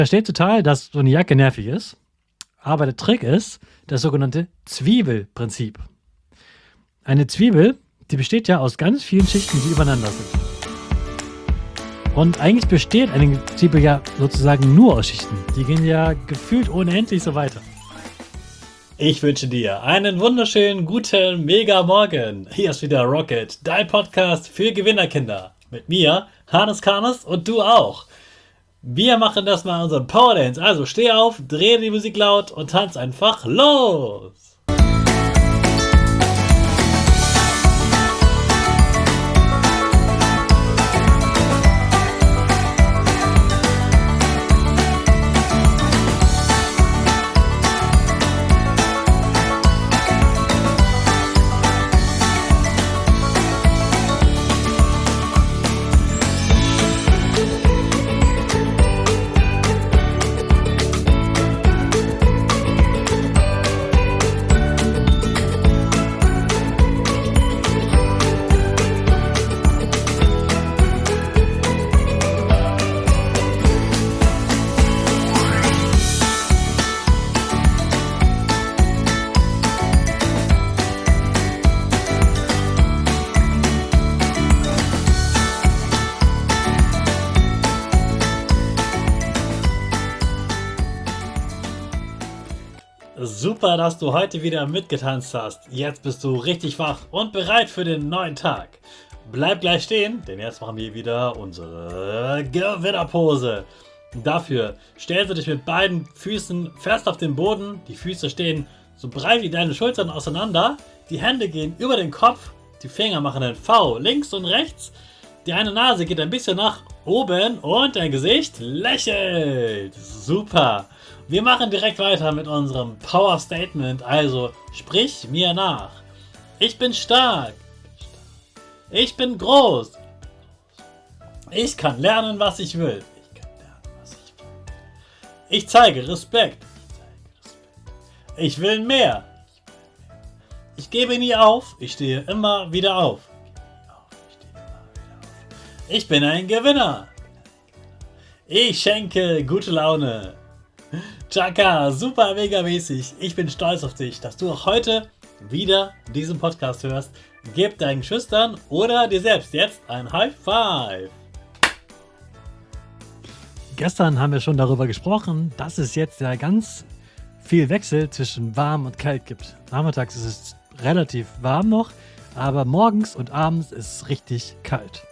Verstehe total, dass so eine Jacke nervig ist, aber der Trick ist das sogenannte Zwiebelprinzip. Eine Zwiebel, die besteht ja aus ganz vielen Schichten, die übereinander sind. Und eigentlich besteht eine Zwiebel ja sozusagen nur aus Schichten. Die gehen ja gefühlt unendlich so weiter. Ich wünsche dir einen wunderschönen, guten, mega Morgen. Hier ist wieder Rocket, dein Podcast für Gewinnerkinder. Mit mir, Hannes Karnes und du auch. Wir machen das mal unseren Power Dance. Also steh auf, dreh die Musik laut und tanz einfach los. Super, dass du heute wieder mitgetanzt hast. Jetzt bist du richtig wach und bereit für den neuen Tag. Bleib gleich stehen, denn jetzt machen wir wieder unsere Gewinnerpose. Dafür stellst du dich mit beiden Füßen fest auf den Boden. Die Füße stehen so breit wie deine Schultern auseinander. Die Hände gehen über den Kopf. Die Finger machen ein V links und rechts. Die eine Nase geht ein bisschen nach oben und dein Gesicht lächelt. Super. Wir machen direkt weiter mit unserem Power Statement, also sprich mir nach. Ich bin stark. Ich bin groß. Ich kann lernen, was ich will. Ich zeige Respekt. Ich will mehr. Ich gebe nie auf. Ich stehe immer wieder auf. Ich bin ein Gewinner. Ich schenke gute Laune. Chaka, super mega mäßig. Ich bin stolz auf dich, dass du auch heute wieder diesen Podcast hörst. Gib deinen Schüchtern oder dir selbst jetzt ein High Five. Gestern haben wir schon darüber gesprochen, dass es jetzt ja ganz viel Wechsel zwischen warm und kalt gibt. Nachmittags ist es relativ warm noch, aber morgens und abends ist es richtig kalt.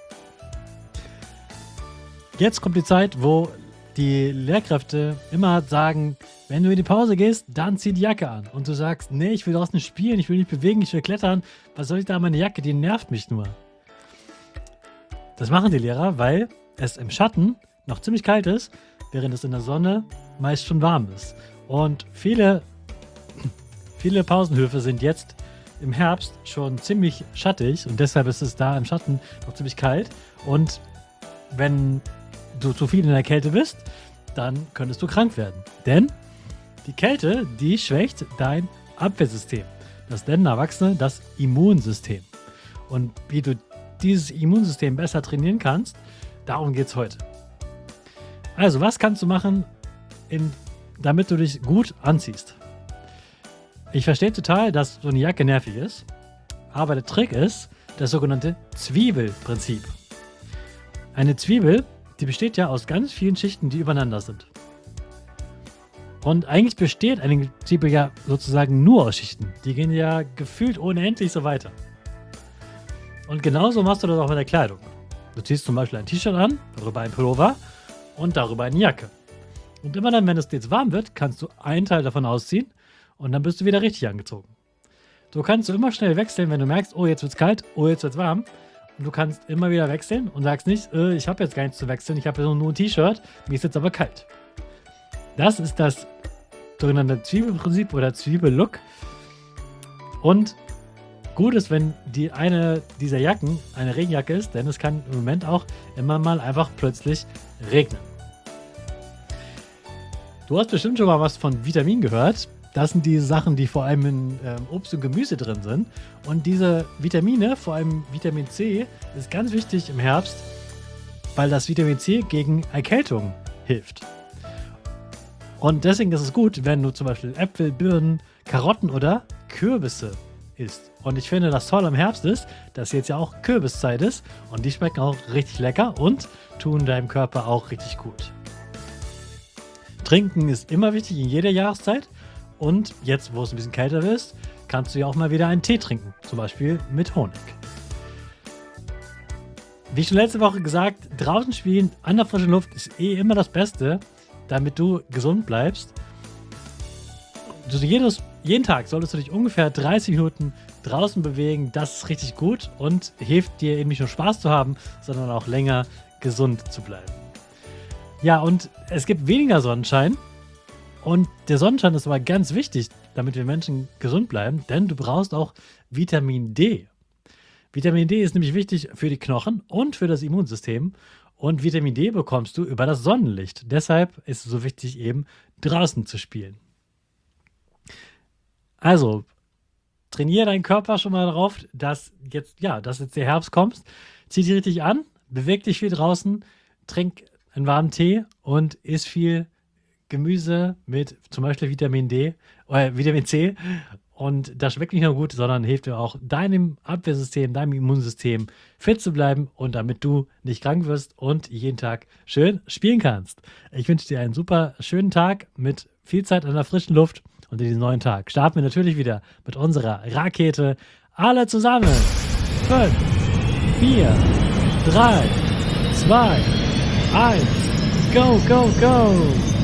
Jetzt kommt die Zeit, wo die Lehrkräfte immer sagen, wenn du in die Pause gehst, dann zieh die Jacke an. Und du sagst, nee, ich will draußen spielen, ich will mich bewegen, ich will klettern. Was soll ich da an meine Jacke? Die nervt mich nur. Das machen die Lehrer, weil es im Schatten noch ziemlich kalt ist, während es in der Sonne meist schon warm ist. Und viele Pausenhöfe sind jetzt im Herbst schon ziemlich schattig und deshalb ist es da im Schatten noch ziemlich kalt. Und wenn du zu viel in der Kälte bist, dann könntest du krank werden. Denn die Kälte, die schwächt dein Abwehrsystem. Das nennen Erwachsene das Immunsystem. Und wie du dieses Immunsystem besser trainieren kannst, darum geht es heute. Also, was kannst du machen, damit du dich gut anziehst? Ich verstehe total, dass so eine Jacke nervig ist, aber der Trick ist das sogenannte Zwiebelprinzip. Eine Zwiebel, die besteht ja aus ganz vielen Schichten, die übereinander sind. Und eigentlich besteht eine Zwiebel ja sozusagen nur aus Schichten. Die gehen ja gefühlt unendlich so weiter. Und genauso machst du das auch mit der Kleidung. Du ziehst zum Beispiel ein T-Shirt an, darüber ein Pullover und darüber eine Jacke. Und immer dann, wenn es jetzt warm wird, kannst du einen Teil davon ausziehen und dann bist du wieder richtig angezogen. So kannst du immer schnell wechseln, wenn du merkst, oh jetzt wird's kalt, oh jetzt wird's warm. Und du kannst immer wieder wechseln und sagst nicht, ich habe jetzt gar nichts zu wechseln, ich habe nur ein T-Shirt, mir ist jetzt aber kalt. Das ist das sogenannte Zwiebelprinzip oder Zwiebellook. Und gut ist, wenn die eine dieser Jacken eine Regenjacke ist, denn es kann im Moment auch immer mal einfach plötzlich regnen. Du hast bestimmt schon mal was von Vitaminen gehört. Das sind die Sachen, die vor allem in Obst und Gemüse drin sind. Und diese Vitamine, vor allem Vitamin C, ist ganz wichtig im Herbst, weil das Vitamin C gegen Erkältung hilft. Und deswegen ist es gut, wenn du zum Beispiel Äpfel, Birnen, Karotten oder Kürbisse isst. Und ich finde, das Tolle am Herbst ist, dass jetzt ja auch Kürbiszeit ist und die schmecken auch richtig lecker und tun deinem Körper auch richtig gut. Trinken ist immer wichtig in jeder Jahreszeit und jetzt, wo es ein bisschen kälter ist, kannst du ja auch mal wieder einen Tee trinken, zum Beispiel mit Honig. Wie schon letzte Woche gesagt, draußen spielen an der frischen Luft ist immer das Beste, damit du gesund bleibst. Jeden Tag solltest du dich ungefähr 30 Minuten draußen bewegen. Das ist richtig gut und hilft dir eben nicht nur Spaß zu haben, sondern auch länger gesund zu bleiben. Ja, und es gibt weniger Sonnenschein. Und der Sonnenschein ist aber ganz wichtig, damit wir Menschen gesund bleiben, denn du brauchst auch Vitamin D. Vitamin D ist nämlich wichtig für die Knochen und für das Immunsystem. Und Vitamin D bekommst du über das Sonnenlicht. Deshalb ist es so wichtig, eben draußen zu spielen. Also, trainiere deinen Körper schon mal darauf, dass jetzt der Herbst kommt. Zieh dich richtig an, beweg dich viel draußen, trink einen warmen Tee und isst viel Gemüse mit zum Beispiel Vitamin C. Und das schmeckt nicht nur gut, sondern hilft dir auch deinem Abwehrsystem, deinem Immunsystem fit zu bleiben und damit du nicht krank wirst und jeden Tag schön spielen kannst. Ich wünsche dir einen super schönen Tag mit viel Zeit an der frischen Luft und in diesem neuen Tag starten wir natürlich wieder mit unserer Rakete. Alle zusammen. 5, 4, 3, 2, 1. Go, go, go!